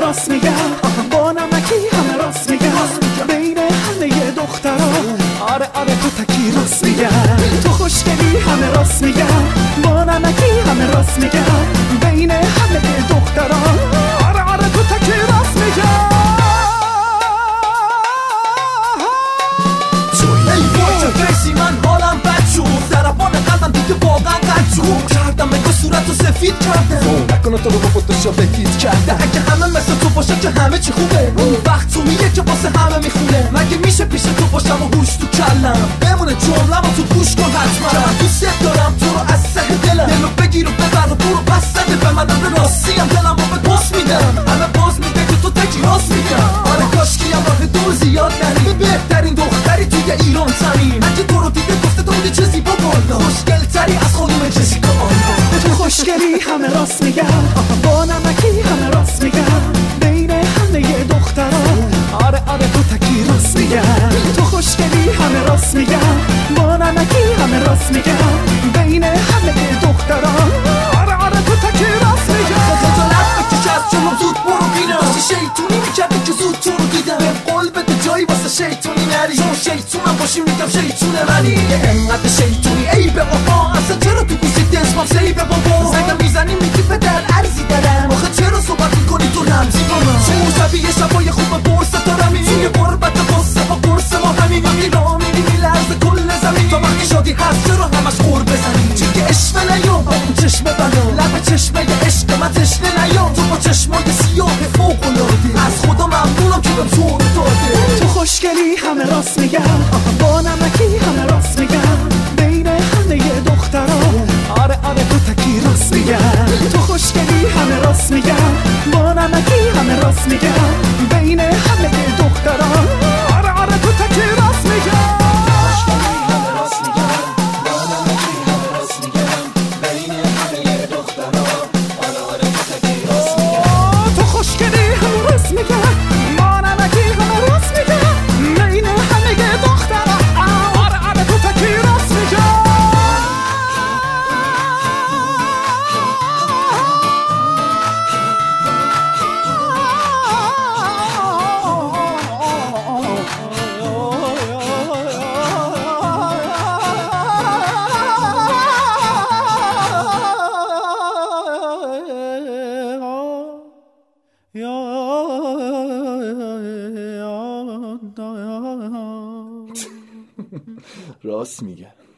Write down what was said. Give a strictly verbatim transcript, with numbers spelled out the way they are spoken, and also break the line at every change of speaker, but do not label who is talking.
راست میگن، با نمکی همه راست میگن، بین همه دخترا آره آره تو تکی راست میگن. تو خوشگلی همه راست میگن، با نمکی همه راست میگن، بین همه دخترا آره آره تو تکی راست میگن.
کسی من حالم بد شد، ضربان قلبم دیگه واقعا قد شد، کردم اگه صورتو سفید کردم، نکنه تو رو با خودشا بگید کرده. اگه همه مثل تو باشه که همه چی خوبه، اون وقت تو میگه که واسه همه میخونه. مگه میشه پیش تو باشم و هوش تو کلم بمونه، جمله‌مو تو گوش کن حتما. من دوست دارم تو رو از ته دلم، دلو بگیر و ببر و برو پس نده به من. به راستیم دلم رو به باز میدم، همه باز میگه که تو تکی راست میگم. آره کاشکی هم راه دور زیاد نری، بهترین دختری توی ایران زمین. اگه تو رو دیده گفته تو بودی چیزی با بالا، خوشگل تری از خانوم جسیکا آلبا.
تو خوشگلی همه راست میگن، با نمکی همه راست میگن، بین همه دخترا آره آره تو تکی راست میگن. تو خوشگلی همه راست میگن، با نمکی همه راست میگن، بین همه دخترا آره آره تو تکی راست میگن.
خجالت بکش از جلوم زود برو بینم، داشتی شیطونی میکردی که زود تو رو دیدم. به قول بده جایی واسه شیطونی نری، چون شیطونم باشی میگم شیطون منی. یه انقدر شیطونی ای به آقا، اصلا چرا تو گوشی دسمم سی به بابا. زنگم میزنی میگی پدر ارزی دارم، آخه چرا صحبت میکنی تو رمزی با من؟ چون شبیه شبای خوب برس دارمی، توی قربت قصه با قرص ما همین. یا میرا میری میلرزه کل زمین، تا وقتی شادی هست چرا همش قور بزنی؟ چون عشق نیام با اون چشم بنا، لب چشمه عشق من تشنه نیام. تو با چشمای سیاه فوق‌العاده، از خدا ممنونم که بهم زور داده.
تو خوشگلی همه راست میگن، با نمکی همه راست میگن، بین همه دخترا آره آره تو تکی راست میگن. تو خوشگلی همه راست میگن، با نمکی همه راست میگن، بین همه دخترا آره آره تو تکی راست میگن. تو خوشگلی همه راست میگن، با نمکی همه راست میگن، بین همه دخترا آره آره تو تکی راست میگن.
راست میگه.